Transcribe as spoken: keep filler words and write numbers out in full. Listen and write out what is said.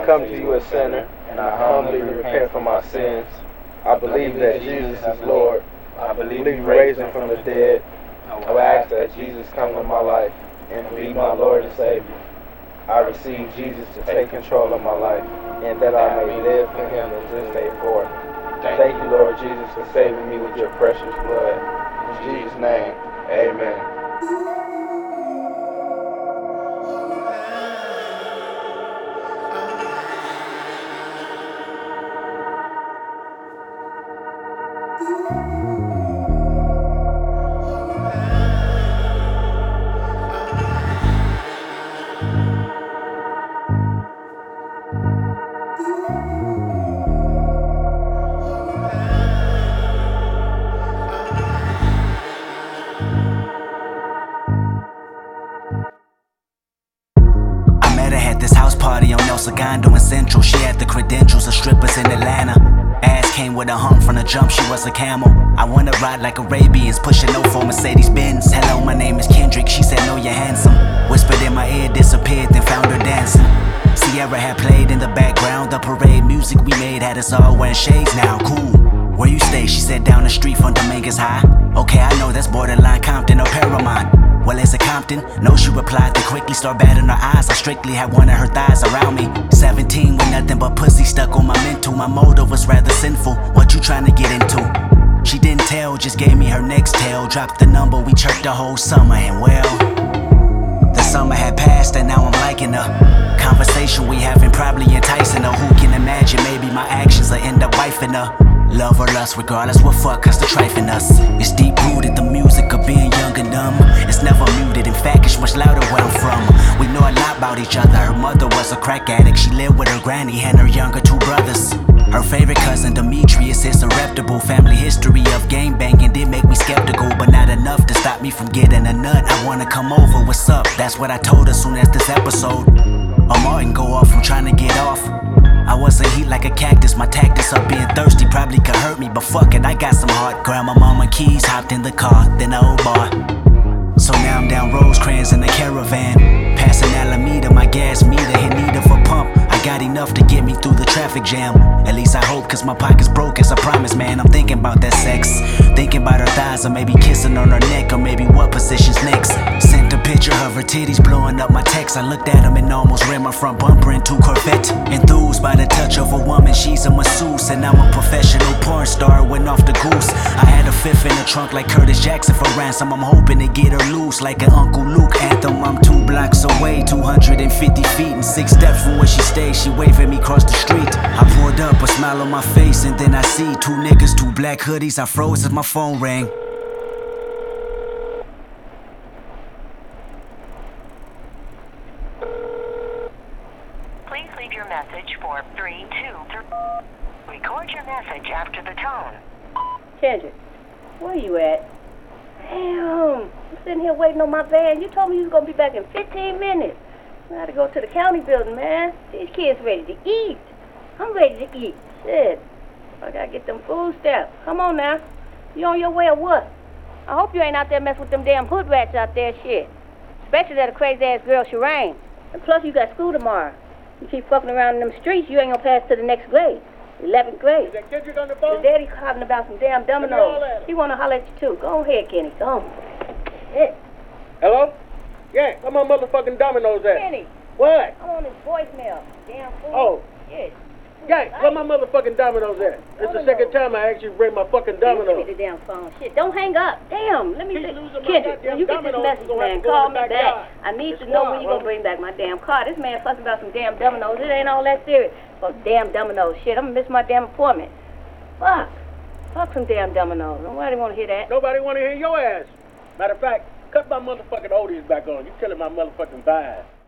come to you a sinner, and I humbly repent for my sins. I believe that Jesus is Lord. I believe you raised him from the dead. I will ask that Jesus come to my life and be my Lord and Savior. I receive Jesus to take control of my life, and that I may live for him from this day forth. Thank you, Lord Jesus, for saving me with your precious blood. In Jesus' name, amen. This house party on El Segundo in Central. She had the credentials of strippers in Atlanta. Ass came with a hump from the jump, she was a camel. I wanna ride like Arabians, pushing no for Mercedes Benz. Hello, my name is Kendrick, she said no, you're handsome. Whispered in my ear, disappeared, then found her dancing. Sierra had played in the background, the parade music we made had us all wearing shades now, cool. Where you stay? She said down the street from Dominguez High. Okay, I know that's borderline Compton or Paramount. Well, is it Compton? No, she replied to quickly start batting her eyes. I strictly had one of her thighs around me. seventeen with nothing but pussy stuck on my mental. My motive was rather sinful. What you trying to get into? She didn't tell, just gave me her next tale. Dropped the number, we chirped the whole summer, and well, the summer had passed and now I'm liking her. Conversation we having probably enticing her. Who can imagine? Maybe my actions will end up wifing her. Love or lust, regardless what fuck us to trifling us. It's deep rooted, the music of being young and dumb. It's never muted, in fact it's much louder where I'm from. We know a lot about each other. Her mother was a crack addict. She lived with her granny and her younger two brothers. Her favorite cousin Demetrius is a reputable. Family history of game banging did make me skeptical, but not enough to stop me from getting a nut. I wanna come over, what's up? That's what I told her soon as this episode of Martin go off, I'm trying to get off. I wasn't heat like a cactus, my tactics of being thirsty probably could hurt me, but fuck it, I got some heart. Grandma, mama, keys, hopped in the car, then the old bar. So now I'm down Rosecrans in the caravan, passing Alameda, my gas meter hit need of a pump. I got enough to get me through the traffic jam. At least I hope, cause my pocket's broke as I promise, man. I'm thinking about that sex, thinking about her thighs, or maybe kissing on her neck, or maybe what position's next. Sent a picture of her titties blowing up my text. I looked at them and almost ran my front bumper into Corvette. Enthused by the touch of a woman, she's a masseuse, and I'm a professional porn star, went off the goose. I had a fifth in the trunk like Curtis Jackson for ransom. I'm hoping to get her loose like an Uncle Luke anthem. I'm two blocks away, two hundred fifty feet, and six steps from where she stays. She waved at me across the street. I pulled up, a smile on my face, and then I see two niggas, two black hoodies. I froze as my phone rang. Please leave your message for three two three. Record your message after the tone. Kendrick, where you at? Damn, I'm sitting here waiting on my van. You told me you was gonna be back in fifteen minutes. I gotta go to the county building, man. These kids ready to eat. I'm ready to eat. Shit. I gotta get them food stamps. Come on now. You on your way or what? I hope you ain't out there messing with them damn hood rats out there, shit. Especially that crazy ass girl, Shireen. And plus you got school tomorrow. You keep fucking around in them streets, you ain't gonna pass to the next grade. eleventh grade. Is that Kendrick on the phone? The daddy calling about some damn dominoes. He wanna holler at you too. Go ahead, Kenny. Go on. Shit. Hello? Yeah, where my motherfucking dominoes at? Kenny. What? I'm on his voicemail. Damn fool. Oh. Shit. Yeah, where my motherfucking dominoes at? It's the second time I asked you to bring my fucking Give me dominoes. the damn phone. Shit, don't hang up. Damn, let me Keep see. losing my Kendrick, goddamn when you get this dominoes, message, you're gonna have man, to go in call the me back. backyard. I need It's to know when wild, you gonna huh? bring back my damn car. This man fussing about some damn dominoes. It ain't all that serious. Oh, damn dominoes. Shit, I'm gonna miss my damn appointment. Fuck. Fuck some damn dominoes. Nobody wanna hear that. Nobody want to hear your ass. Matter of fact, cut my motherfucking oldies back on. You killing my motherfucking vibe.